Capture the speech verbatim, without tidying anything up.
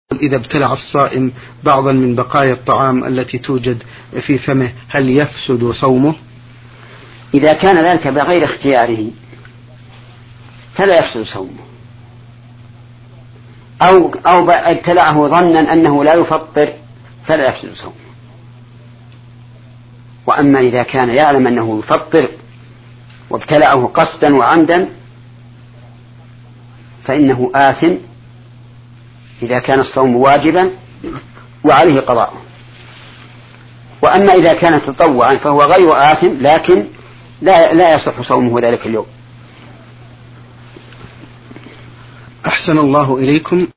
إذا ابتلع الصائم بعضا من بقايا الطعام التي توجد في فمه هل يفسد صومه؟ إذا كان ذلك بغير اختياره فلا يفسد صومه، أو أو ابتلعه ظنا أنه لا يفطر فلا يفسد صومه. وأما إذا كان يعلم أنه يفطر وابتلعه قصدا وعمدا فإنه آثم إذا كان الصوم واجبا وعليه قضاء. وأما إذا كان تطوعا فهو غير آثم لكن لا, لا يصح صومه ذلك اليوم. أحسن الله إليكم.